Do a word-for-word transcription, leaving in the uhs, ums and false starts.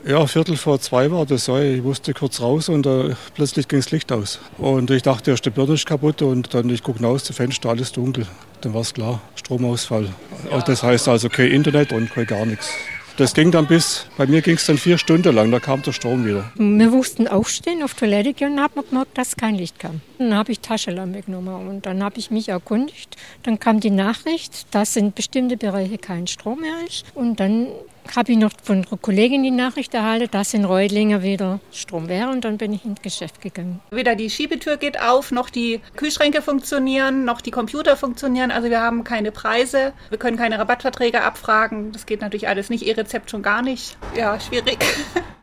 Ja, Viertel vor zwei war das so. Ich musste kurz raus und äh, plötzlich ging das Licht aus. Und ich dachte, erst die Birne ist kaputt und dann ich gucke aus, das Fenster, alles dunkel. Dann war es klar, Stromausfall. Ja. Das heißt also kein Internet und kein gar nichts. Das ging dann bis, bei mir ging es dann vier Stunden lang, da kam der Strom wieder. Wir mussten aufstehen, auf Toilette gehen und haben gemerkt, dass kein Licht kam. Dann habe ich Taschenlampe genommen und dann habe ich mich erkundigt. Dann kam die Nachricht, dass in bestimmten Bereichen kein Strom mehr ist. Und dann habe ich noch von einer Kollegin die Nachricht erhalten, dass in Reutlingen wieder Strom wäre und dann bin ich ins Geschäft gegangen. Weder die Schiebetür geht auf, noch die Kühlschränke funktionieren, noch die Computer funktionieren. Also wir haben keine Preise, wir können keine Rabattverträge abfragen. Das geht natürlich alles nicht, E-Rezept schon gar nicht. Ja, schwierig.